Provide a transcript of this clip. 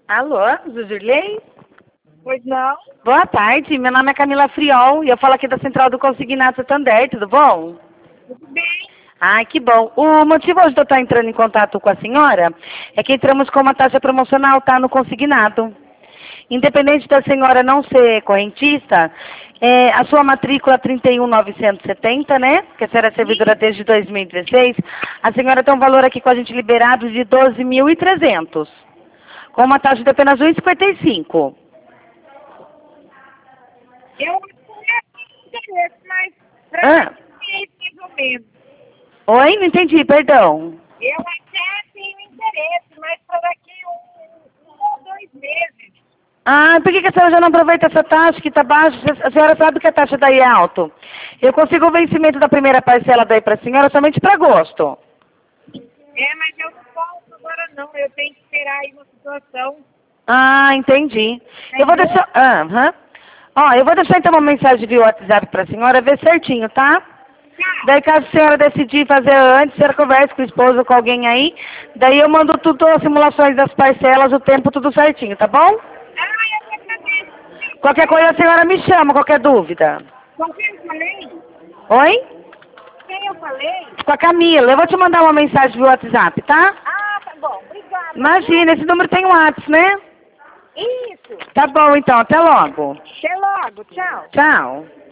Alô, Zuzurley? Pois não? Boa tarde, meu nome é Camila Friol e eu falo aqui da Central do Consignado Santander, tudo bom? Tudo bem. Ai, que bom. O motivo hoje de eu estar entrando em contato com a senhora é que entramos com uma taxa promocional, tá, no consignado. Independente da senhora não ser correntista, a sua matrícula 31970, né? Que a senhora é servidora desde 2016, a senhora tem um valor aqui com a gente liberado de 12.300, com uma taxa de apenas 1,55. Eu tenho interesse, mas Ah, mais ou menos. oi? Não entendi, perdão. Eu até tenho interesse, mas para daqui um ou 2 meses. Ah, por que a senhora já não aproveita essa taxa que está baixa? A senhora sabe que a taxa daí é alta. Eu consigo o vencimento da primeira parcela daí para a senhora somente para agosto. Mas eu não posso agora não. Eu tenho que esperar aí uma situação. Ah, entendi. Eu vou deixar... Aham. Ó, eu vou deixar então uma mensagem via WhatsApp para a senhora ver certinho, tá? Daí caso a senhora decidir fazer antes, a senhora conversa com o esposo ou com alguém aí. Daí eu mando tudo, as simulações das parcelas, o tempo, tudo certinho, tá bom? Eu agradeço. Qualquer coisa a senhora me chama, qualquer dúvida. Com quem eu falei? Oi? Quem eu falei? Com a Camila. Eu vou te mandar uma mensagem via WhatsApp, tá? Tá bom. Obrigada. Imagina, esse número tem WhatsApp, né? Isso. Tá bom então, até logo. Até logo. Tchau. Tchau.